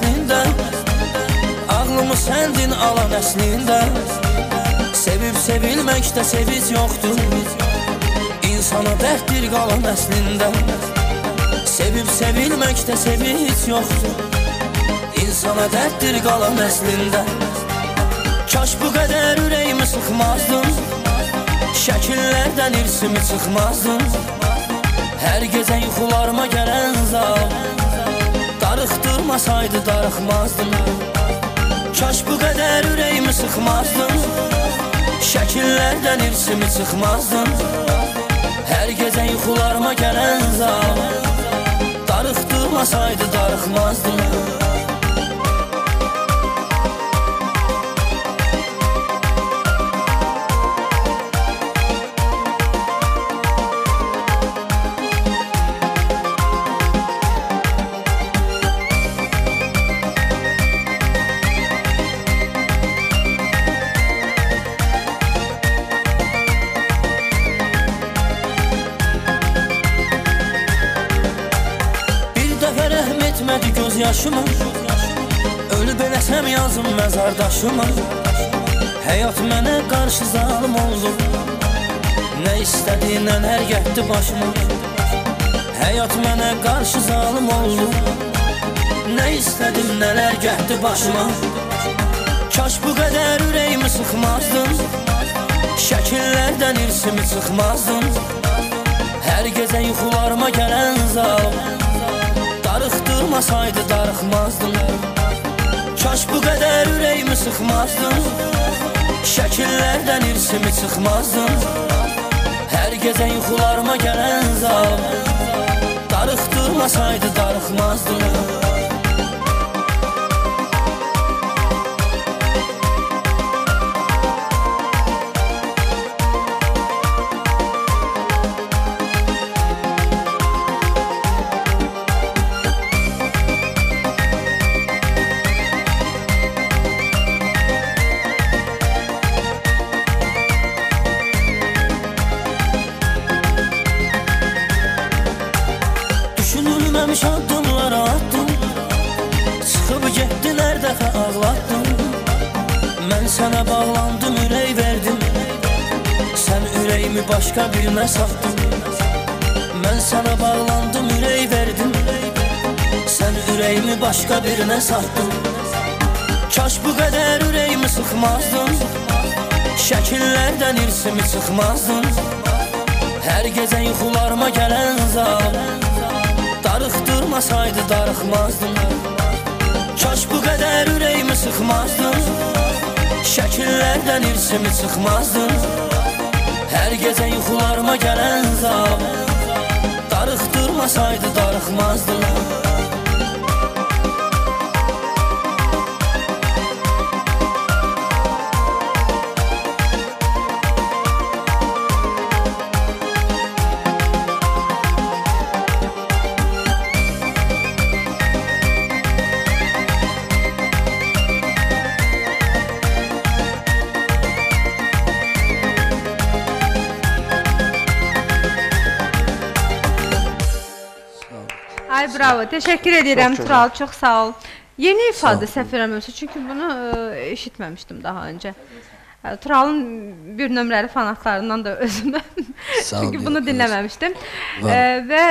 əslində, ağlımı səndin alan əslində. Sevib sevilməkdə sevic yoxdur, insana dərddir qalan əslində. Sevib sevilməkdə sevic yoxdur, insana dərddir qalan əslində. Kaş bu qədər ürəyimi sıxmazdım, şəkillərdən irsimi çıxmazdım. Hər gecə yuxularıma gələn zal darıxdırmasaydı darıxmazdım. Kaş bu qədər ürəyimi sıxmazdım, şəkillərdən irsimi çıxmazdım. Hər gecə yuxularıma gələn zal darıxdırmasaydı darıxmazdım. Etmədi göz yaşıma, ölüb eləsəm yazım məzardaşıma. Həyat mənə qarşı zalım oldu, nə istədi nələr getdi başıma. Həyat mənə qarşı zalım oldu, nə istədim nələr getdi başıma. Kaş bu qədər ürəyimi sıxmazdım, şəkillərdən irsimi çıxmazdım. Hər gecə yuxularıma gələn zalım darıxdırmasaydı darıxmazdım. Kaş bu qədər ürəyimi sıxmazdım, şəkillərdən irsimi çıxmazdım. Hər gecə yuxularıma gələn zal darıxdırmasaydı darıxmazdım. Düşünülməmiş addımlar attım, çıxıb getdilər dəfə ağlatdım. Mən sənə bağlandım, ürək verdim, sən ürəyimi başqa birinə satdın. Mən sənə bağlandım, ürək verdim, sən ürəyimi başqa birinə satdın. Kaş bu qədər ürəyimi sıxmazdım, şəkillərdən irsimi çıxmazdım. Hər gecə yuxularıma gələn zal darıxdırmasaydı darıxmazdım. Kaş bu qədər ürəyimi sıxmazdım, şəkillərdən irsimi çıxmazdım. Hər gecə yuxularıma gələn zal darıxdırmasaydı darıxmazdım. Ay bravo, təşəkkür edirəm Tural, çox sağ ol. Yeni ifadə səhv eləmirəmsə, çünki bunu eşitməmişdim daha öncə. Turalın bir nömrəli fanatlarından da özüməm, çünki bunu dinləməmişdim. Və